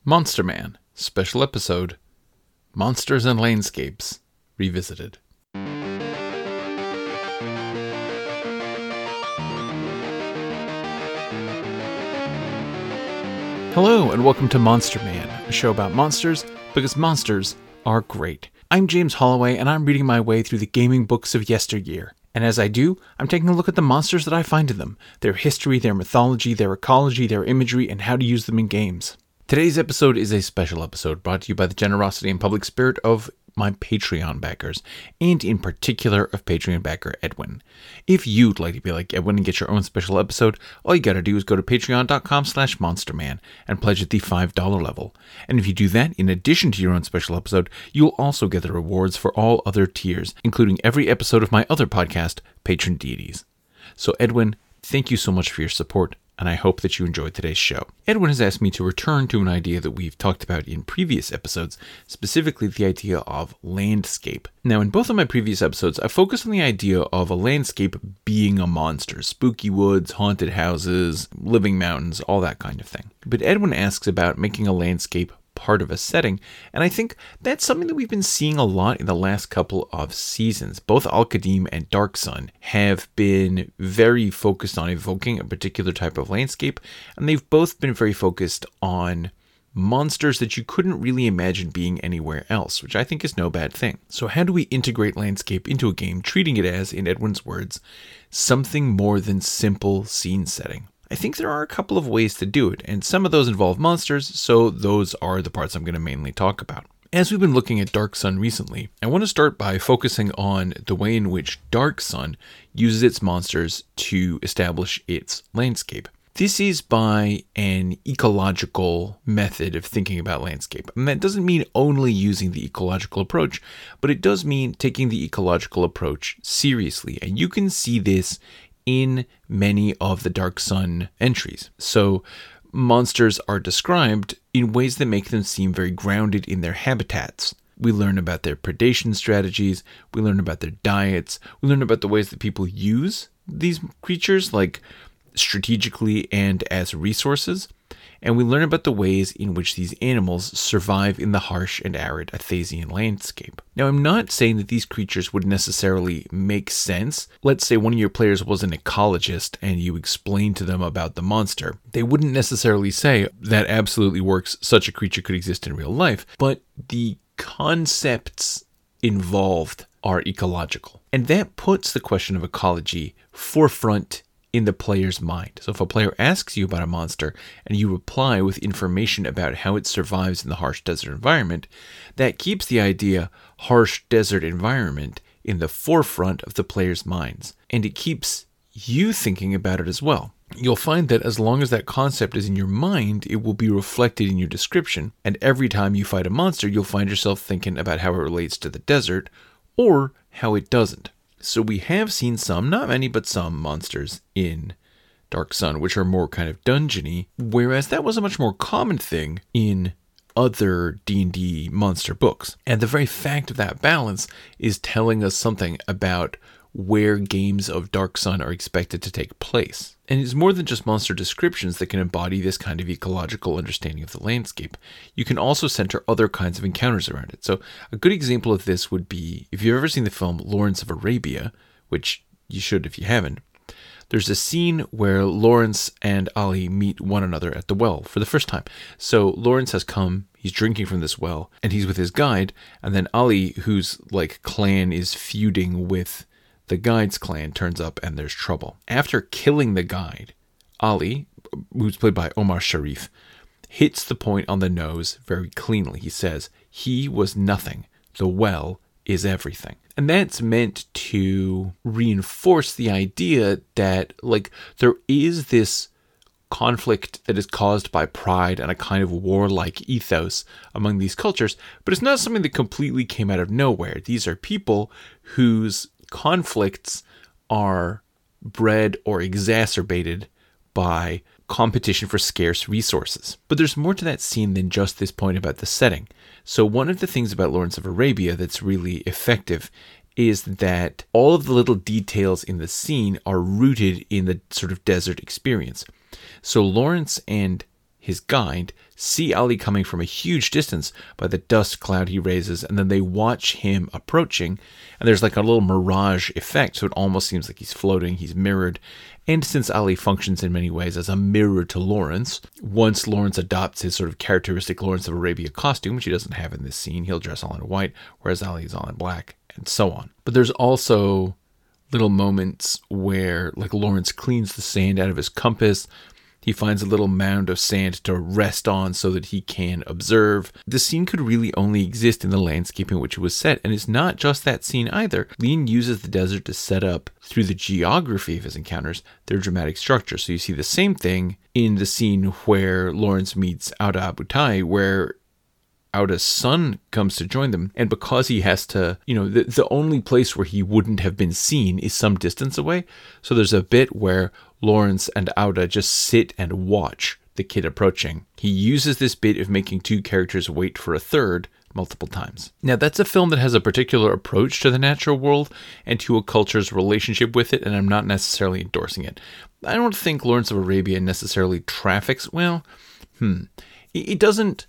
Monster Man, special episode, Monsters and Landscapes, revisited. Hello and welcome to Monster Man, a show about monsters because monsters are great. I'm James Holloway and I'm reading my way through the gaming books of yesteryear. And as I do, I'm taking a look at the monsters that I find in them, their history, their mythology, their ecology, their imagery, and how to use them in games. Today's episode is a special episode brought to you by the generosity and public spirit of my Patreon backers, and in particular of Patreon backer Edwin. If you'd like to be like Edwin and get your own special episode, all you gotta do is go to patreon.com/monsterman and pledge at the $5 level. And if you do that, in addition to your own special episode, you'll also get the rewards for all other tiers, including every episode of my other podcast, Patron Deities. So Edwin, thank you so much for your support, and I hope that you enjoyed today's show. Edwin has asked me to return to an idea that we've talked about in previous episodes, specifically the idea of landscape. Now, in both of my previous episodes, I focused on the idea of a landscape being a monster. Spooky woods, haunted houses, living mountains, all that kind of thing. But Edwin asks about making a landscape part of a setting, and I think that's something that we've been seeing a lot in the last couple of seasons. Both Al-Qadim and Dark Sun have been very focused on evoking a particular type of landscape, and they've both been very focused on monsters that you couldn't really imagine being anywhere else, which I think is no bad thing. So how do we integrate landscape into a game, treating it as, in Edwin's words, something more than simple scene setting? I think there are a couple of ways to do it, and some of those involve monsters, so those are the parts I'm going to mainly talk about. As we've been looking at Dark Sun recently, I want to start by focusing on the way in which Dark Sun uses its monsters to establish its landscape. This is by an ecological method of thinking about landscape. And that doesn't mean only using the ecological approach, but it does mean taking the ecological approach seriously. And you can see this in many of the Dark Sun entries. So monsters are described in ways that make them seem very grounded in their habitats. We learn about their predation strategies, we learn about their diets, we learn about the ways that people use these creatures, like strategically and as resources, and we learn about the ways in which these animals survive in the harsh and arid Athasian landscape. Now, I'm not saying that these creatures would necessarily make sense. Let's say one of your players was an ecologist and you explain to them about the monster. They wouldn't necessarily say that absolutely works, such a creature could exist in real life, but the concepts involved are ecological. And that puts the question of ecology forefront in the player's mind. So if a player asks you about a monster and you reply with information about how it survives in the harsh desert environment, that keeps the idea harsh desert environment in the forefront of the player's minds. And it keeps you thinking about it as well. You'll find that as long as that concept is in your mind, it will be reflected in your description. And every time you fight a monster, you'll find yourself thinking about how it relates to the desert or how it doesn't. So we have seen some, not many, but some monsters in Dark Sun, which are more kind of dungeony, whereas that was a much more common thing in other D&D monster books. And the very fact of that balance is telling us something about where games of Dark Sun are expected to take place. And it's more than just monster descriptions that can embody this kind of ecological understanding of the landscape. You can also center other kinds of encounters around it. So a good example of this would be, if you've ever seen the film Lawrence of Arabia, which you should if you haven't, there's a scene where Lawrence and Ali meet one another at the well for the first time. So Lawrence has come, he's drinking from this well, and he's with his guide, and then Ali, whose clan is feuding with the guide's clan, turns up and there's trouble. After killing the guide, Ali, who's played by Omar Sharif, hits the point on the nose very cleanly. He says, "He was nothing. The well is everything." And that's meant to reinforce the idea that there is this conflict that is caused by pride and a kind of warlike ethos among these cultures, but it's not something that completely came out of nowhere. These are people whose conflicts are bred or exacerbated by competition for scarce resources. But there's more to that scene than just this point about the setting. So one of the things about Lawrence of Arabia that's really effective is that all of the little details in the scene are rooted in the sort of desert experience. So Lawrence and his guide, see Ali coming from a huge distance by the dust cloud he raises, and then they watch him approaching, and there's like a little mirage effect, so it almost seems like he's floating, he's mirrored. And since Ali functions in many ways as a mirror to Lawrence, once Lawrence adopts his sort of characteristic Lawrence of Arabia costume, which he doesn't have in this scene, he'll dress all in white, whereas Ali is all in black, and so on. But there's also little moments where, like, Lawrence cleans the sand out of his compass. He finds a little mound of sand to rest on so that he can observe. The scene could really only exist in the landscape in which it was set, and it's not just that scene either. Lean uses the desert to set up, through the geography of his encounters, their dramatic structure. So you see the same thing in the scene where Lawrence meets Auda Abutai, where Auda's son comes to join them, and because he has to, the only place where he wouldn't have been seen is some distance away. So there's a bit where Lawrence and Auda just sit and watch the kid approaching. He uses this bit of making two characters wait for a third multiple times. Now, that's a film that has a particular approach to the natural world and to a culture's relationship with it, and I'm not necessarily endorsing it. I don't think Lawrence of Arabia necessarily traffics, it doesn't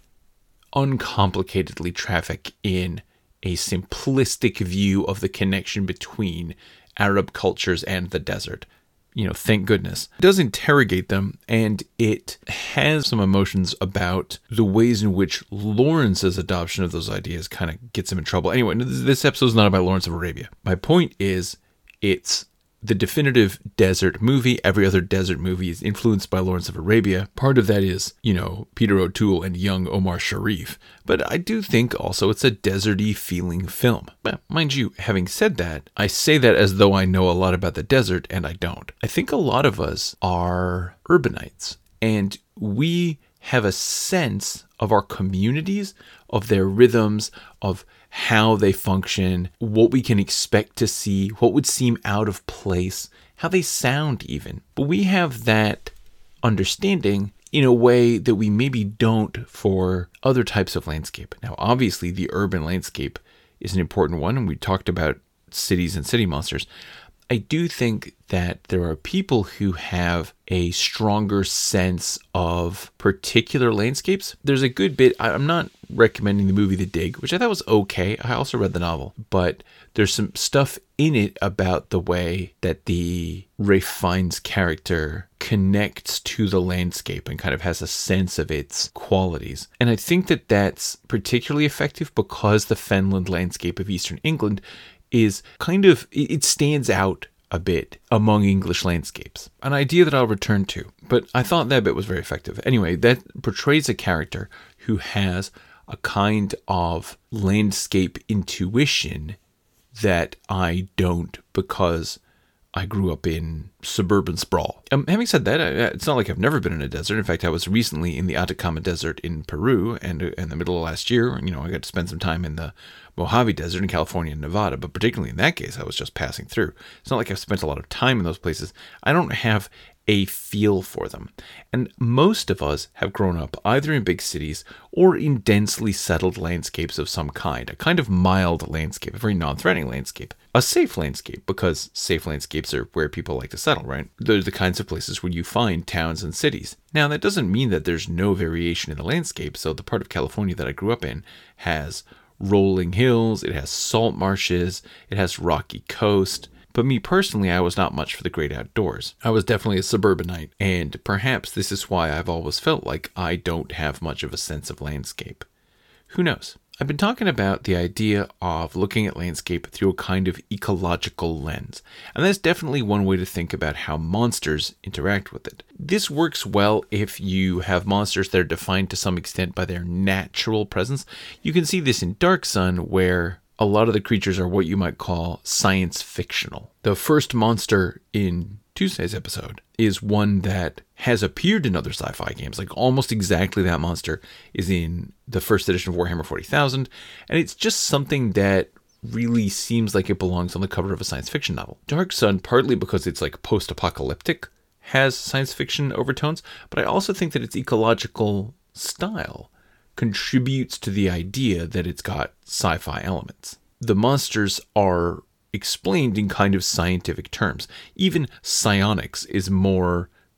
uncomplicatedly traffic in a simplistic view of the connection between Arab cultures and the desert. Thank goodness. It does interrogate them, and it has some emotions about the ways in which Lawrence's adoption of those ideas kind of gets him in trouble. Anyway, this episode is not about Lawrence of Arabia. My point is, it's the definitive desert movie. Every other desert movie is influenced by Lawrence of Arabia. Part of that is, Peter O'Toole and young Omar Sharif. But I do think also it's a deserty feeling film. But mind you, having said that, I say that as though I know a lot about the desert, and I don't. I think a lot of us are urbanites, and we have a sense of our communities, of their rhythms, of how they function, what we can expect to see, what would seem out of place, how they sound even. But we have that understanding in a way that we maybe don't for other types of landscape. Now, obviously, the urban landscape is an important one, and we talked about cities and city monsters. I do think that there are people who have a stronger sense of particular landscapes. There's a good bit, I'm not recommending the movie The Dig, which I thought was okay. I also read the novel, but there's some stuff in it about the way that the Ralph Fiennes character connects to the landscape and kind of has a sense of its qualities. And I think that that's particularly effective because the fenland landscape of Eastern England is kind of, it stands out a bit among English landscapes. An idea that I'll return to, but I thought that bit was very effective. Anyway, that portrays a character who has a kind of landscape intuition that I don't, because I grew up in suburban sprawl. Having said that, it's not like I've never been in a desert. In fact, I was recently in the Atacama Desert in Peru, and in the middle of last year, I got to spend some time in the Mojave Desert in California and Nevada, but particularly in that case, I was just passing through. It's not like I've spent a lot of time in those places. I don't have a feel for them. And most of us have grown up either in big cities or in densely settled landscapes of some kind, a kind of mild landscape, a very non-threatening landscape, a safe landscape, because safe landscapes are where people like to settle, right? They're the kinds of places where you find towns and cities. Now, that doesn't mean that there's no variation in the landscape. So the part of California that I grew up in has rolling hills, it has salt marshes, it has rocky coast. But me personally, I was not much for the great outdoors. I was definitely a suburbanite, and perhaps this is why I've always felt like I don't have much of a sense of landscape. Who knows? I've been talking about the idea of looking at landscape through a kind of ecological lens, and that's definitely one way to think about how monsters interact with it. This works well if you have monsters that are defined to some extent by their natural presence. You can see this in Dark Sun, where a lot of the creatures are what you might call science fictional. The first monster in Tuesday's episode is one that has appeared in other sci-fi games. Like almost exactly that monster is in the first edition of Warhammer 40,000. And it's just something that really seems like it belongs on the cover of a science fiction novel. Dark Sun, partly because it's like post-apocalyptic, has science fiction overtones. But I also think that its ecological style contributes to the idea that it's got sci-fi elements. The monsters are explained in kind of scientific terms. Even psionics is more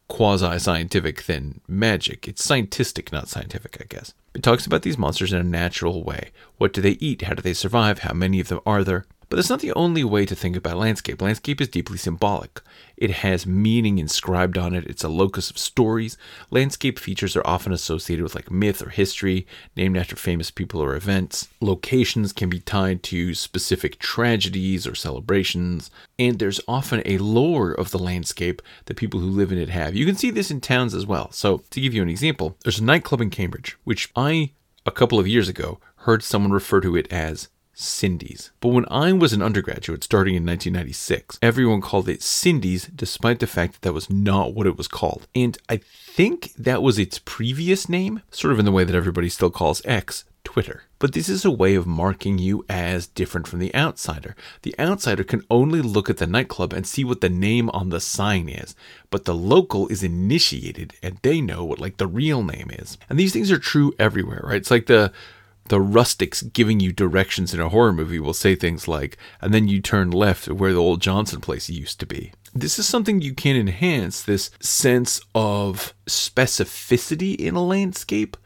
quasi-scientific than magic. It's scientistic, not scientific, I guess. It talks about these monsters in a natural way. What do they eat? How do they survive? How many of them are there? But that's not the only way to think about landscape. Landscape is deeply symbolic. It has meaning inscribed on it. It's a locus of stories. Landscape features are often associated with like myth or history, named after famous people or events. Locations can be tied to specific tragedies or celebrations. And there's often a lore of the landscape that people who live in it have. You can see this in towns as well. So to give you an example, there's a nightclub in Cambridge, which a couple of years ago, heard someone refer to it as Cindy's. But when I was an undergraduate starting in 1996, everyone called it Cindy's despite the fact that that was not what it was called. And I think that was its previous name, sort of in the way that everybody still calls X, Twitter. But this is a way of marking you as different from the outsider. The outsider can only look at the nightclub and see what the name on the sign is. But the local is initiated and they know what like the real name is. And these things are true everywhere, right? It's like the rustics giving you directions in a horror movie will say things like, and then you turn left where the old Johnson place used to be. This is something you can enhance, this sense of specificity in a landscape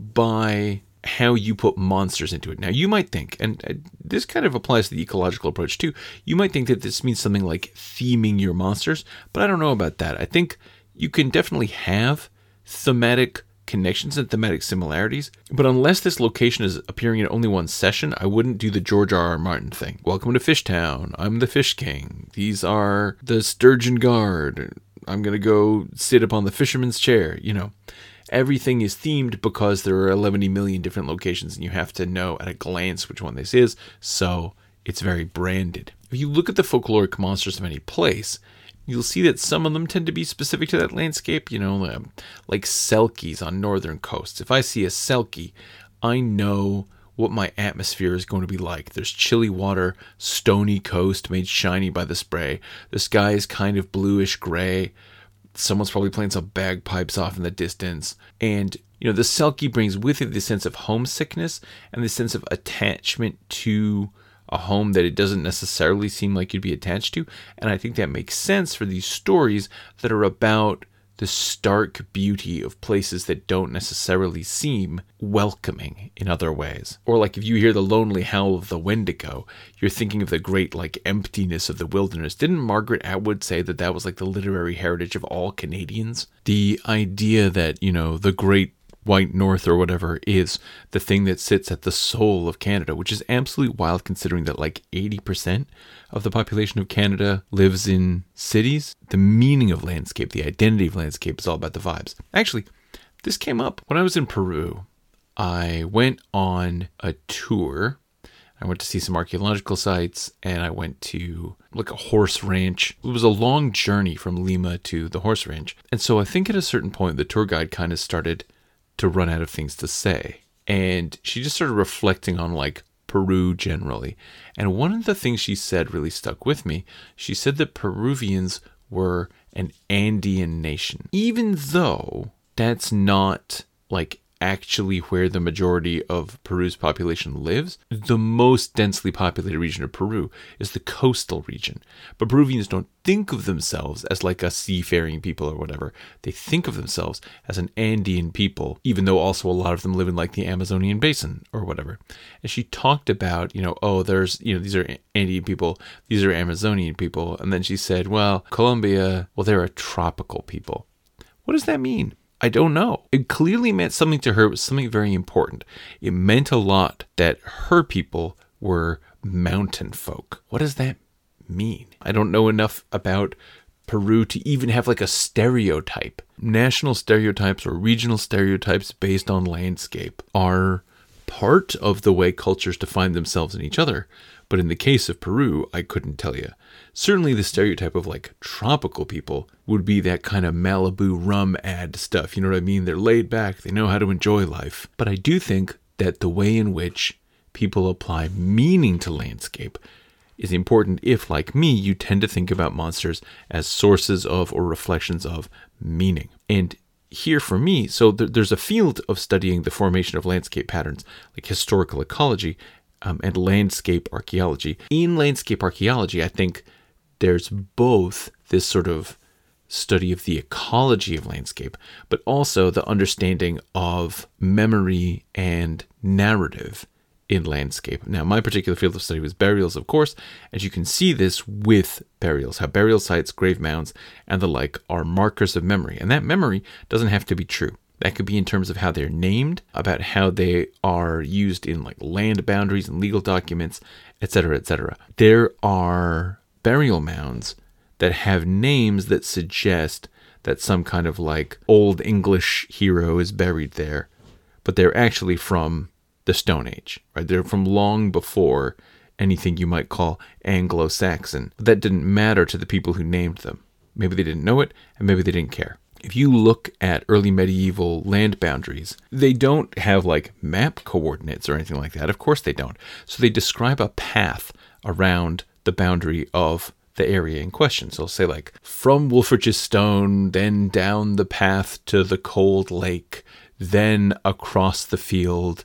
by how you put monsters into it. Now, you might think, and this kind of applies to the ecological approach too, you might think that this means something like theming your monsters, but I don't know about that. I think you can definitely have thematic connections and thematic similarities, but unless this location is appearing in only one session, I wouldn't do the George R.R. Martin thing. Welcome to Fishtown. I'm the Fish King. These are the Sturgeon Guard. I'm going to go sit upon the fisherman's chair. You know, everything is themed because there are 11 million different locations and you have to know at a glance which one this is, so it's very branded. If you look at the folkloric monsters of any place, you'll see that some of them tend to be specific to that landscape, you know, like selkies on northern coasts. If I see a selkie, I know what my atmosphere is going to be like. There's chilly water, stony coast made shiny by the spray. The sky is kind of bluish gray. Someone's probably playing some bagpipes off in the distance. And, you know, the selkie brings with it this sense of homesickness and this sense of attachment to a home that it doesn't necessarily seem like you'd be attached to. And I think that makes sense for these stories that are about the stark beauty of places that don't necessarily seem welcoming in other ways. Or like if you hear the lonely howl of the Wendigo, you're thinking of the great like emptiness of the wilderness. Didn't Margaret Atwood say that that was like the literary heritage of all Canadians? The idea that, you know, the great White North or whatever is the thing that sits at the soul of Canada, which is absolutely wild considering that like 80% of the population of Canada lives in cities. The meaning of landscape, the identity of landscape is all about the vibes. Actually, this came up when I was in Peru. I went on a tour. I went to see some archaeological sites and I went to like a horse ranch. It was a long journey from Lima to the horse ranch. And so I think at a certain point, the tour guide kind of started to run out of things to say. And she just started reflecting on like Peru generally. And one of the things she said really stuck with me. She said that Peruvians were an Andean nation, even though that's not like actually where the majority of Peru's population lives. The most densely populated region of Peru is the coastal region. But Peruvians don't think of themselves as like a seafaring people or whatever. They think of themselves as an Andean people, even though also a lot of them live in like the Amazonian basin or whatever. And she talked about, you know, oh, there's, you know, these are Andean people, these are Amazonian people. And then she said, well, Colombia, well, they're a tropical people. What does that mean? I don't know. It clearly meant something to her. It was something very important. It meant a lot that her people were mountain folk. What does that mean? I don't know enough about Peru to even have like a stereotype. National stereotypes or regional stereotypes based on landscape are part of the way cultures define themselves and each other. But in the case of Peru, I couldn't tell you. Certainly the stereotype of like tropical people would be that kind of Malibu rum ad stuff. You know what I mean? They're laid back. They know how to enjoy life. But I do think that the way in which people apply meaning to landscape is important if, like me, you tend to think about monsters as sources of or reflections of meaning. And here for me, so there's a field of studying the formation of landscape patterns, like historical ecology, and landscape archaeology. In landscape archaeology, I think there's both this sort of study of the ecology of landscape, but also the understanding of memory and narrative in landscape. Now, my particular field of study was burials, of course, as you can see this with burials, how burial sites, grave mounds, and the like are markers of memory. And that memory doesn't have to be true. That could be in terms of how they're named, about how they are used in like land boundaries and legal documents, etc., etc. There are burial mounds that have names that suggest that some kind of like old English hero is buried there, but they're actually from the Stone Age, right? They're from long before anything you might call Anglo-Saxon. But that didn't matter to the people who named them. Maybe they didn't know it, and maybe they didn't care. If you look at early medieval land boundaries, they don't have like map coordinates or anything like that. Of course they don't. So they describe a path around the boundary of the area in question. So they'll say like, from Wolfrich's Stone, then down the path to the Cold Lake, then across the field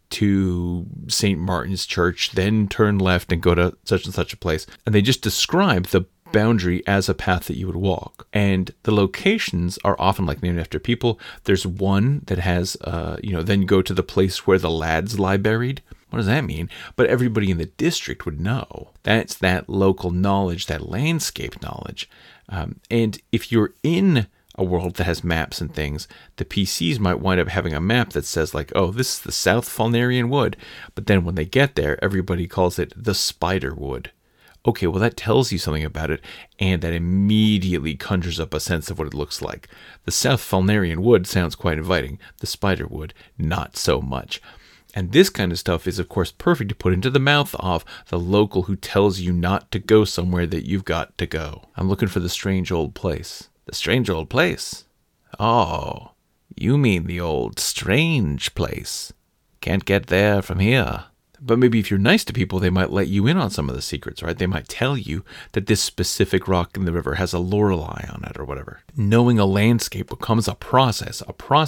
to St. Martin's Church, then turn left and go to such and such a place. And they just describe the boundary as a path that you would walk. And the locations are often like named after people. There's one that has, then go to the place where the lads lie buried. What does that mean? But everybody in the district would know. That's that local knowledge, that landscape knowledge. And if you're in a world that has maps and things, the PCs might wind up having a map that says like, oh, this is the South Falnarian Wood. But then when they get there, everybody calls it the Spider Wood. Okay, well, that tells you something about it, and that immediately conjures up a sense of what it looks like. The South Falnarian Wood sounds quite inviting. The Spider Wood, not so much. And this kind of stuff is, of course, perfect to put into the mouth of the local who tells you not to go somewhere that you've got to go. I'm looking for the strange old place. The strange old place? Oh, you mean the old strange place. Can't get there from here. But maybe if you're nice to people, they might let you in on some of the secrets, right? They might tell you that this specific rock in the river has a Lorelei on it or whatever. Knowing a landscape becomes a process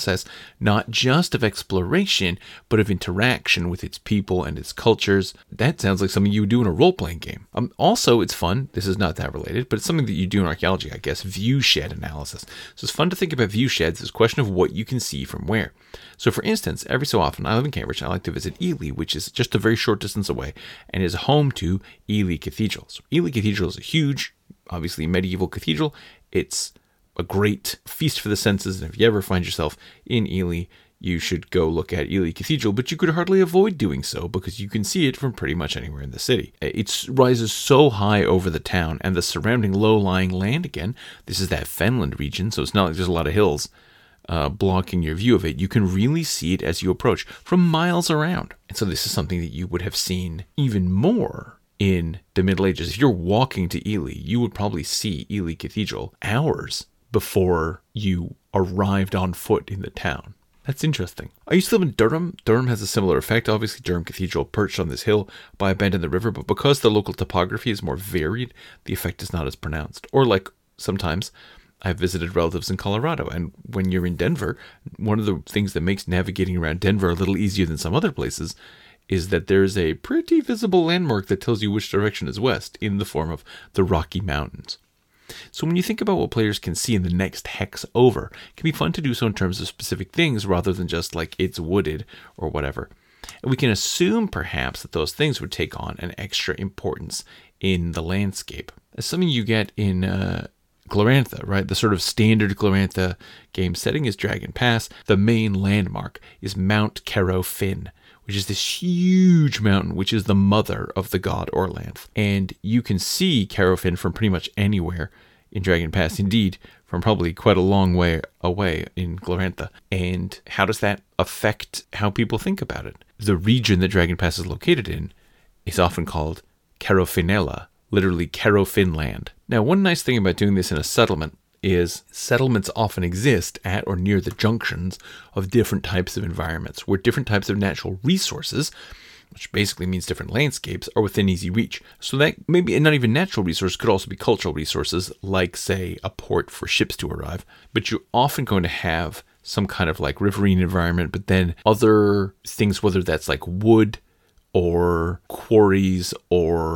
not just of exploration, but of interaction with its people and its cultures. That sounds like something you would do in a role-playing game. Also, it's fun. This is not that related, but it's something that you do in archaeology, I guess, viewshed analysis. So it's fun to think about viewsheds as a question of what you can see from where. So for instance, every so often, I live in Cambridge, and I like to visit Ely, which is just a very short distance away, and is home to Ely Cathedral. So Ely Cathedral is a huge, obviously medieval cathedral. It's a great feast for the senses, and if you ever find yourself in Ely, you should go look at Ely Cathedral, but you could hardly avoid doing so because you can see it from pretty much anywhere in the city. It rises so high over the town and the surrounding low-lying land, again, this is that Fenland region, so it's not like there's a lot of hills blocking your view of it. You can really see it as you approach from miles around. And so this is something that you would have seen even more in the Middle Ages. If you're walking to Ely, you would probably see Ely Cathedral hours before you arrived on foot in the town. That's interesting. I used to live in Durham. Durham has a similar effect. Obviously, Durham Cathedral perched on this hill by a bend in the river, but because the local topography is more varied, the effect is not as pronounced. Or like sometimes I've visited relatives in Colorado, and when you're in Denver, one of the things that makes navigating around Denver a little easier than some other places is that there's a pretty visible landmark that tells you which direction is west in the form of the Rocky Mountains. So when you think about what players can see in the next hex over, it can be fun to do so in terms of specific things rather than just like it's wooded or whatever. And we can assume perhaps that those things would take on an extra importance in the landscape. As something you get in Glorantha, right? The sort of standard Glorantha game setting is Dragon Pass. The main landmark is Mount Caro Fin, which is this huge mountain, which is the mother of the god Orlanth. And you can see Caro Fin from pretty much anywhere in Dragon Pass. Indeed, from probably quite a long way away in Glorantha. And how does that affect how people think about it? The region that Dragon Pass is located in is often called Carofinella, literally Caro Finland. Now, one nice thing about doing this in a settlement is settlements often exist at or near the junctions of different types of environments, where different types of natural resources, which basically means different landscapes, are within easy reach. So that maybe not even natural resources, could also be cultural resources, like, say, a port for ships to arrive. But you're often going to have some kind of like riverine environment, but then other things, whether that's like wood or quarries or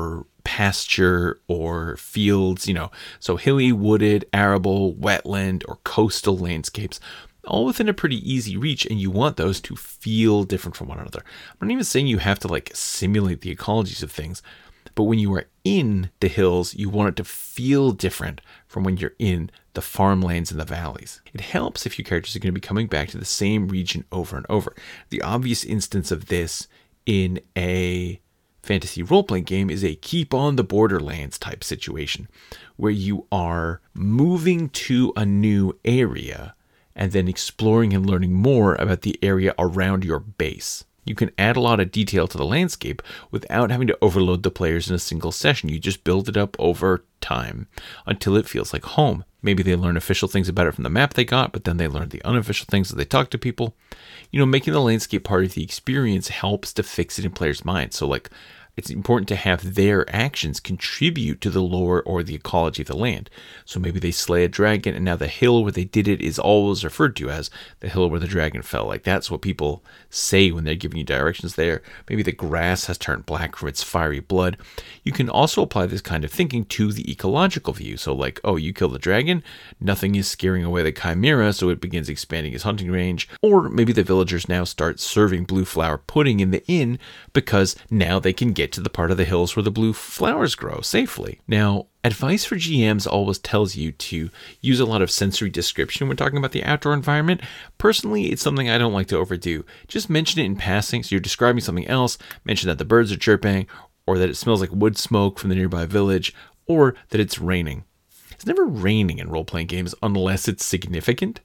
pasture or fields, so hilly, wooded, arable, wetland, or coastal landscapes, all within a pretty easy reach, and you want those to feel different from one another. I'm not even saying you have to simulate the ecologies of things, but when you are in the hills, you want it to feel different from when you're in the farmlands and the valleys. It helps if your characters are going to be coming back to the same region over and over. The obvious instance of this in a fantasy role-playing game is a keep on the borderlands type situation, where you are moving to a new area and then exploring and learning more about the area around your base. You can add a lot of detail to the landscape without having to overload the players in a single session. You just build it up over time until it feels like home. Maybe they learn official things about it from the map they got, but then they learn the unofficial things as they talk to people. Making the landscape part of the experience helps to fix it in players' minds. So it's important to have their actions contribute to the lore or the ecology of the land. So maybe they slay a dragon, and now the hill where they did it is always referred to as the hill where the dragon fell. That's what people say when they're giving you directions there. Maybe the grass has turned black from its fiery blood. You can also apply this kind of thinking to the ecological view. So you kill the dragon, nothing is scaring away the chimera, so it begins expanding its hunting range. Or maybe the villagers now start serving blue flower pudding in the inn because now they can get to the part of the hills where the blue flowers grow safely. Now, advice for GMs always tells you to use a lot of sensory description when talking about the outdoor environment. Personally, it's something I don't like to overdo. Just mention it in passing, so you're describing something else. Mention that the birds are chirping, or that it smells like wood smoke from the nearby village, or that it's raining. It's never raining in role-playing games unless it's significant.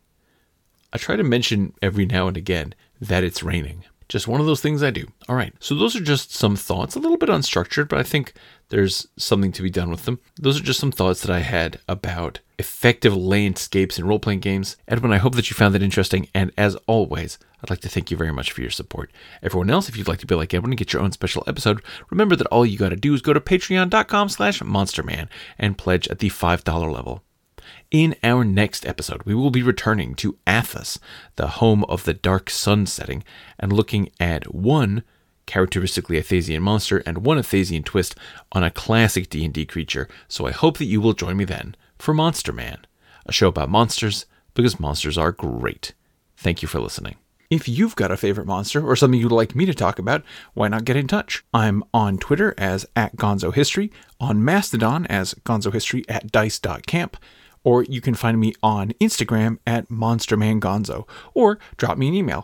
I try to mention every now and again that it's raining. Just one of those things I do. All right, so those are just some thoughts, a little bit unstructured, but I think there's something to be done with them. Those are just some thoughts that I had about effective landscapes in role-playing games. Edwin, I hope that you found that interesting, and as always, I'd like to thank you very much for your support. Everyone else, if you'd like to be like Edwin and get your own special episode, remember that all you got to do is go to patreon.com/monsterman and pledge at the $5 level. In our next episode, we will be returning to Athos, the home of the dark sun setting, and looking at one characteristically Athasian monster and one Athasian twist on a classic D&D creature. So I hope that you will join me then for Monster Man, a show about monsters because monsters are great. Thank you for listening. If you've got a favorite monster or something you'd like me to talk about, why not get in touch? I'm on Twitter as @GonzoHistory, on Mastodon as GonzoHistory@dice.camp, or you can find me on Instagram @MonstermanGonzo, or drop me an email,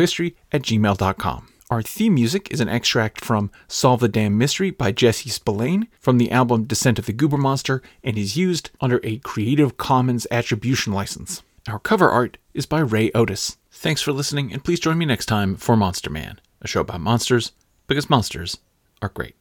gonzohistory@gmail.com. Our theme music is an extract from Solve the Damn Mystery by Jesse Spillane from the album Descent of the Goober Monster, and is used under a Creative Commons Attribution license. Our cover art is by Ray Otis. Thanks for listening, and please join me next time for Monster Man, a show about monsters because monsters are great.